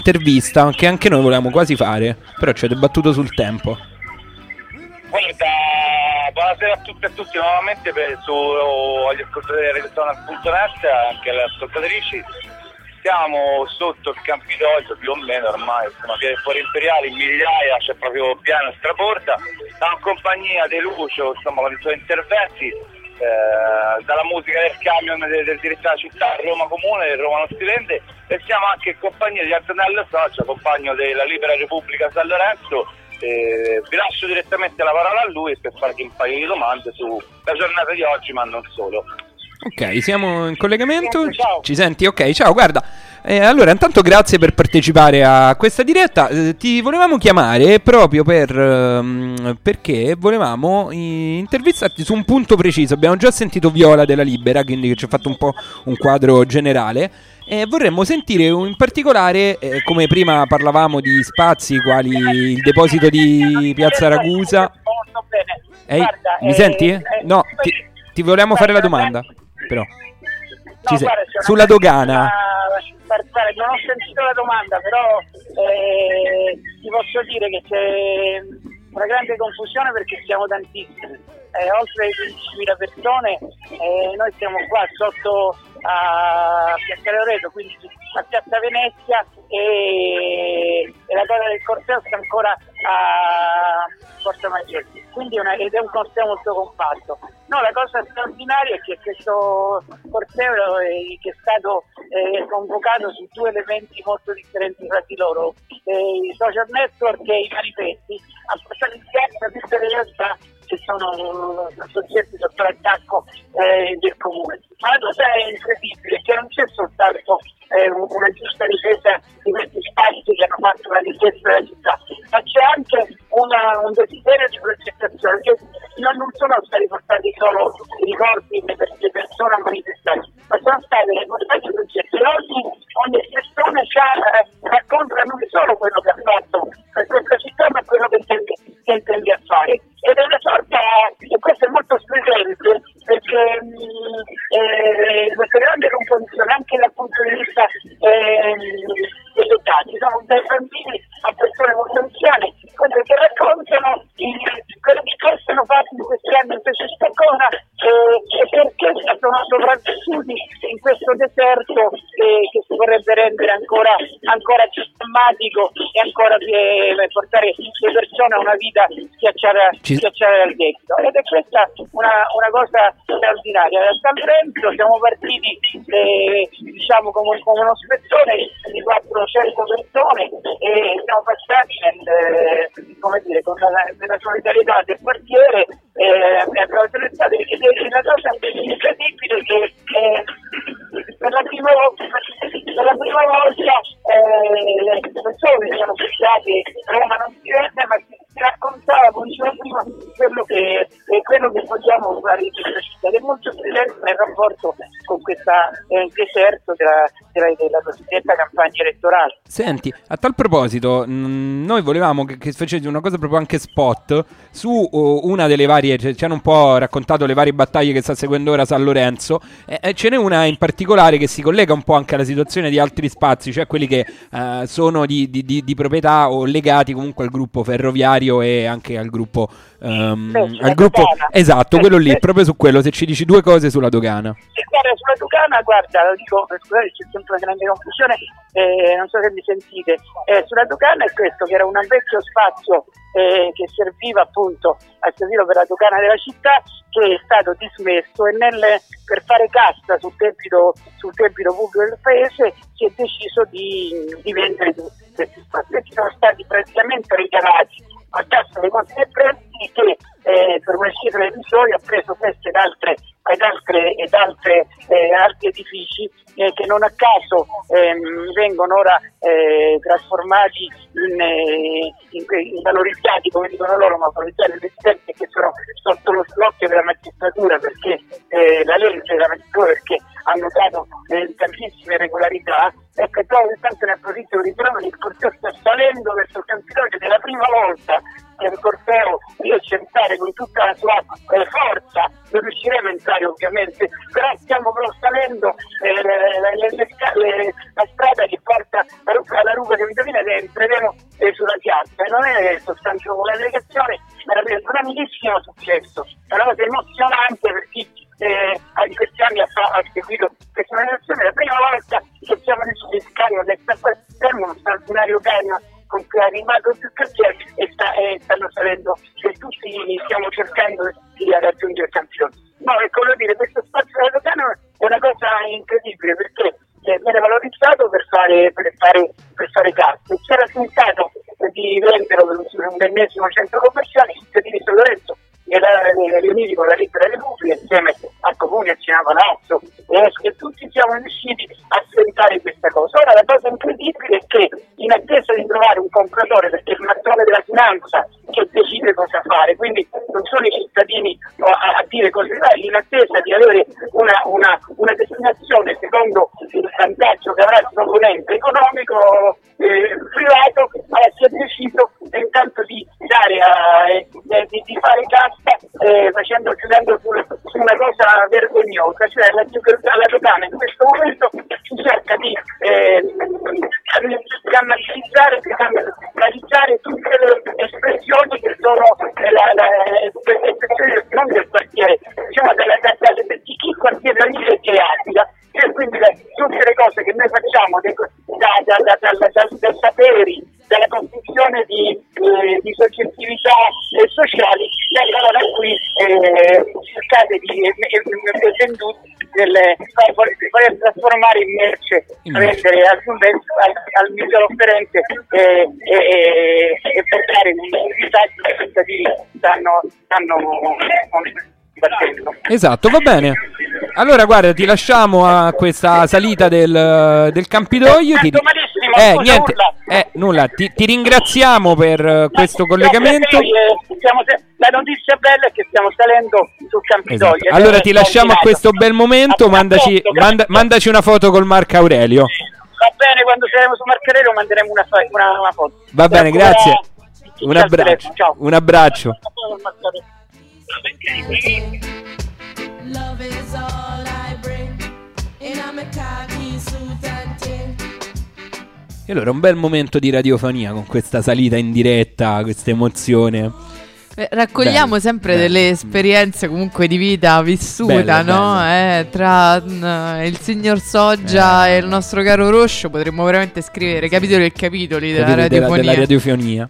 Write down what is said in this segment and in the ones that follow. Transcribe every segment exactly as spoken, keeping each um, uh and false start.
intervista che anche noi volevamo quasi fare, però ci ha debattuto sul tempo. Guarda, buonasera a tutti e a tutti nuovamente per, su, agli ascoltatori di Redstone punto net, anche alle ascoltatrici. Siamo sotto il Campidoglio più o meno ormai, insomma, via fuori imperiali, in migliaia, c'è proprio piano e straporta, siamo in compagnia di Lucio, insomma, con i suoi interventi, eh, dalla musica del camion del, del direttore della città, Roma Comune, del Roma Non Si Vende, e siamo anche in compagnia di Antonello Socia, compagno della Libera Repubblica San Lorenzo. Eh, vi lascio direttamente la parola a lui per fargli un paio di domande sulla giornata di oggi, ma non solo. Ok, siamo in collegamento. Ciao. Ci senti? Ok, ciao, guarda. Eh, allora, intanto grazie per partecipare a questa diretta. Eh, ti volevamo chiamare proprio per ehm, perché volevamo intervistarti su un punto preciso. Abbiamo già sentito Viola della Libera, quindi che ci ha fatto un po' un quadro generale. E vorremmo sentire in particolare, eh, come prima parlavamo di spazi quali il deposito di Piazza Ragusa. Molto bene. Ehi, Guarda, mi eh, senti? eh, No, ti, ti volevamo fare la domanda, però. No, Ci guarda, sei. Sulla dogana. Per fare, non ho sentito la domanda, però eh, ti posso dire che c'è una grande confusione perché siamo tantissimi, eh, oltre quindicimila persone, eh, noi siamo qua sotto a Piazza Loreto, quindi a Piazza Venezia, e, e la cosa del corteo sta ancora a Porta Maggiore, quindi una, ed è un corteo molto compatto. No, la cosa straordinaria è che questo corteo eh, che è stato eh, convocato su due elementi molto differenti tra di loro, eh, i social network e i manifesti, ha portato in piazza tutte le realtà che sono soggetti sotto l'attacco eh, del comune. Ma la cosa è incredibile, che non c'è soltanto eh, una giusta difesa di questi spazi che hanno fatto la difesa della città, ma c'è anche una, un desiderio di progettazione, che non, non sono stati portati solo i corpi delle persone a manifestare, ma sono stati riportati i progetti. Oggi ogni persona eh, racconta non solo quello che ha fatto per questa città, ma quello che intende, che intende a fare. Ed è una sorta, e questo è molto stringente, perché mh, eh, questa grande composizione anche dal punto di vista eh, degli età, ci sono dai bambini a persone molto anziane, che raccontano quello che sono fatti in questi anni in questa stagione eh, e perché sono sopravvissuti in questo deserto eh, che si vorrebbe rendere ancora, ancora più drammatico e ancora più, eh, portare le persone a una vita schiacciata, schiacciata dal debito. Ed è questa una, una cosa straordinaria. Da San Lorenzo siamo partiti eh, diciamo come, come uno spettone di quattrocento persone e siamo passati nel, eh, come dire, con la, nella solidarietà del quartiere eh, abbiamo attraversato, ed è una cosa incredibile che eh, per la prima volta per la prima volta eh, le persone sono pensate Roma Non Si Vende, ma si raccontava, come dicevo prima, quello che eh, quello che vogliamo fare in questa città, ed è molto presente nel rapporto con questa eh, deserto della, della, della cosiddetta campagna elettorale. Senti, a tal proposito, mh, noi volevamo che, che facessi una cosa proprio anche spot su uh, una delle varie, cioè, ci hanno un po' raccontato le varie battaglie che sta seguendo ora San Lorenzo, e, e ce n'è una in particolare che si collega un po' anche alla situazione di altri spazi, cioè quelli che uh, sono di, di, di, di proprietà o legati comunque al gruppo ferroviario e anche al gruppo um, Beh, al gruppo dogana. Esatto, quello lì, proprio su quello, se ci dici due cose sulla dogana. Sì, guarda, sulla dogana, guarda, lo dico, scusate, c'è sempre una grande confusione, eh, non so se mi sentite, eh, sulla dogana è questo, che era un vecchio spazio eh, che serviva appunto a servire per la dogana della città, che è stato dismesso, e nel, per fare cassa sul debito, sul debito pubblico del paese si è deciso di, di vendere tutti questi spazi, che sono stati praticamente regalati a cassa dei conti dei prezzi, che eh, per una cifra episodi ha preso queste ed altre ed altre, ed altre eh, altri edifici eh, che non a caso ehm, vengono ora eh, trasformati in, eh, in, in valorizzati, come dicono loro, ma valorizzati residenti, che sono sotto lo slocchio della magistratura, perché eh, la legge della magistratura, perché hanno dato eh, tantissime irregolarità. Ecco, e poi intanto ne approfitto di dire che il corteo sta salendo verso il Campidoglio, ed è la prima volta che il corteo riesce a entrare con tutta la sua eh, forza. Non riusciremo a entrare ovviamente, però stiamo però salendo eh, le, le, le, le, la strada che porta la ruga, la ruga che mi domina che entreremo eh, sulla piazza, e non è soltanto una delegazione, ma è un grandissimo successo, è una cosa emozionante per chi eh, in questi anni ha, ha seguito questa manifestazione. È la prima volta che siamo riusciti a scarico del fermo, uno straordinario carico con cui è arrivato più quartiere e, sta, e stanno salendo, e tutti stiamo cercando di raggiungere il campione. No, ecco, voglio dire, questo spazio della Lugano è una cosa incredibile, perché viene valorizzato per fare per fare per fare carte. C'era tentato di venderlo per un ennesimo centro commerciale, i cittadini di San Lorenzo e riuniti con la Lettera Repubblica insieme a Comune, a Cinema Palazzo, e tutti siamo riusciti a sfruttare questa cosa. Ora la cosa incredibile è che, in attesa di trovare un compratore, perché il mattone della finanza che decide cosa fare, quindi non sono i cittadini a, a dire cose varie, in attesa di avere una, una, una destinazione secondo il vantaggio che avrà il componente economico eh, privato, allora si è deciso intanto di dare a, eh, di, di fare cassa eh, facendo giocando su, su una cosa vergognosa, cioè la, la Dogana in questo momento si cerca di eh, drammatizzare, realizzare tutte le espressioni che sono eh, la, la, le espressioni non del quartiere, diciamo della, da, da, da, di chi quartiere vive che abita, e quindi le, tutte le cose che noi facciamo de, da, da, da, da, da, da, da saperi, dalla costruzione di, eh, di soggettività eh, sociali, e allora qui eh, cercate di eh, vendute delle fare trasformare in merce, vendere al, al, al miglior offerente eh, eh, e portare un risultato che i cittadini stanno, stanno battendo. Esatto, va bene. Allora guarda, ti lasciamo a questa salita del, del Campidoglio. Ti... Eh, niente, eh, nulla, ti, ti ringraziamo per questo collegamento. La notizia bella è che stiamo salendo sul Campidoglio. Esatto. Allora ti lasciamo a questo bel momento, mandaci, manda, mandaci una foto col Marco Aurelio. Va bene, quando saremo su Marco Aurelio manderemo una, una, una foto. Va bene, grazie. Un abbraccio. Un abbraccio. Love is all I bring, and I'm a khaki suit and tin. E allora un bel momento di radiofonia con questa salita in diretta, questa emozione. Eh, raccogliamo bello, sempre bello. Delle esperienze comunque di vita vissuta, bello, no? Bello. Eh, tra uh, il signor Soggia eh, e il nostro caro Roscio potremmo veramente scrivere capitoli e capitoli della radiofonia. Della, della radiofonia.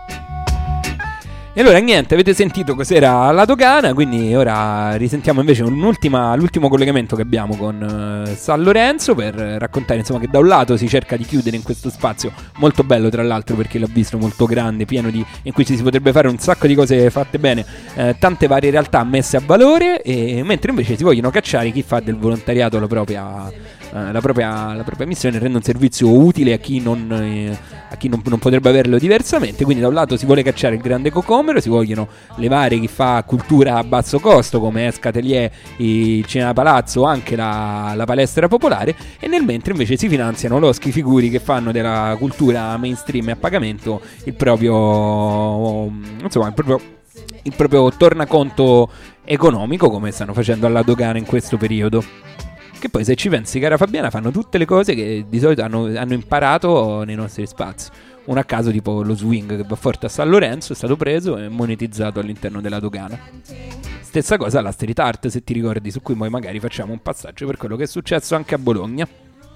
E allora niente, avete sentito cos'era la Dogana, quindi ora risentiamo invece un'ultima, l'ultimo collegamento che abbiamo con uh, San Lorenzo per raccontare insomma che da un lato si cerca di chiudere in questo spazio molto bello, tra l'altro perché l'ho visto molto grande, pieno di, in cui ci si potrebbe fare un sacco di cose fatte bene, eh, tante varie realtà messe a valore, e mentre invece si vogliono cacciare chi fa del volontariato la propria, eh, la propria, la propria missione, rende un servizio utile a chi non, eh, a chi non, non potrebbe averlo diversamente. Quindi da un lato si vuole cacciare il grande cocomero, si vogliono levare chi fa cultura a basso costo come Escatelier, il Cinema Palazzo o anche la, la palestra popolare, e nel mentre invece si finanziano loschi figuri che fanno della cultura mainstream e a pagamento il proprio insomma il proprio, il proprio tornaconto economico, come stanno facendo alla Dogana in questo periodo. Che poi, se ci pensi, cara Fabiana, fanno tutte le cose che di solito hanno, hanno imparato nei nostri spazi. Un a caso tipo lo swing che va forte a San Lorenzo è stato preso e monetizzato all'interno della Dogana. Stessa cosa la street art, se ti ricordi, su cui poi magari facciamo un passaggio per quello che è successo anche a Bologna.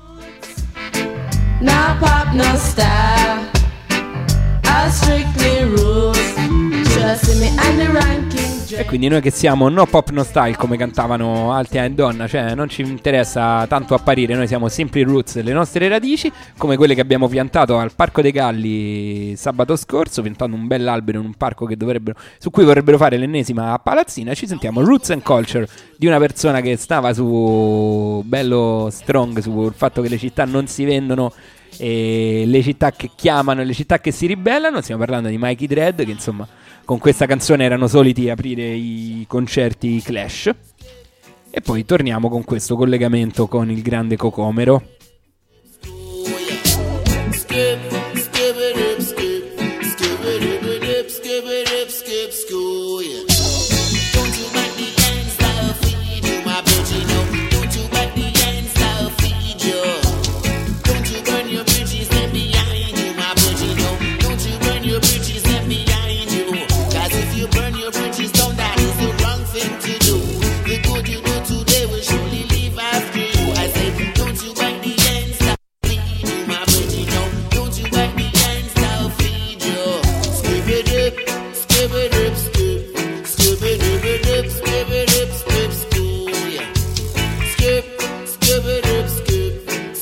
No pop, no style, all strictly rules, trust me and the ranking. E quindi noi che siamo no pop no style, come cantavano Altea e Donna, cioè non ci interessa tanto apparire, noi siamo Simply Roots, le nostre radici, come quelle che abbiamo piantato al Parco dei Galli sabato scorso, piantando un bell'albero in un parco che dovrebbero, su cui vorrebbero fare l'ennesima palazzina. Ci sentiamo Roots and Culture di una persona che stava su bello strong sul fatto che le città non si vendono e le città che chiamano, le città che si ribellano. Stiamo parlando di Mikey Dread, che insomma con questa canzone erano soliti aprire i concerti Clash. E poi torniamo con questo collegamento con il grande cocomero. Don't you burn your bridges and be the bridge.